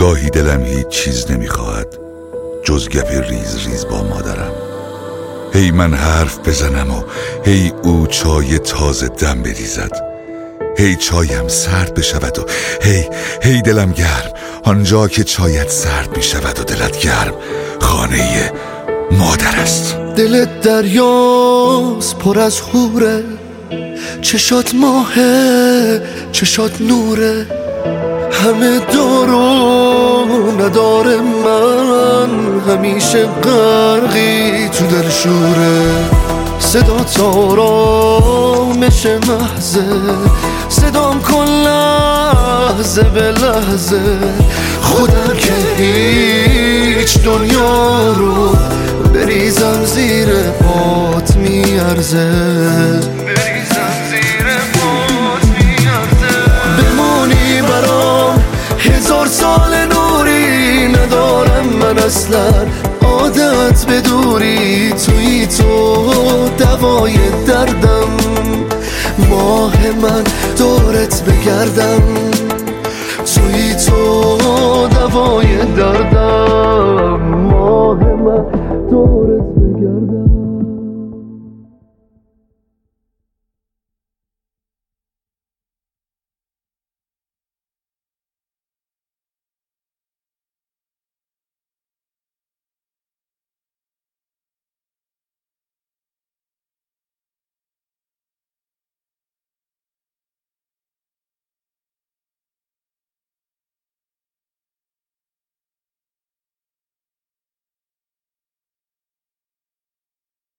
گاهی دلم هیچ چیز نمیخواهد جز گپ ریز ریز با مادرم. هی من حرف بزنم و هی او چای تازه دم بریزد. هی چایم سرد بشود و هی دلم گرم. آنجا که چایت سرد میشود و دلت گرم خانه مادر است. دلت دریاست پر از حوره، چشات ماهه چشات نوره، همه دارو نداره، من همیشه غرقی تو دل شوره. صدات آرامش محضه، صدام کن لحظه به لحظه، خودم که هیچ دنیا رو بریزم زیر پات میارزه، بریزم زیر پات میارزه. بمونی برام 1000 سال نوری، ندارم من اصلا عادت به دوری، توی تو دوای دردم، ماه من دورت بگردم، توی تو دوای دردم، ماه من دورت بگردم.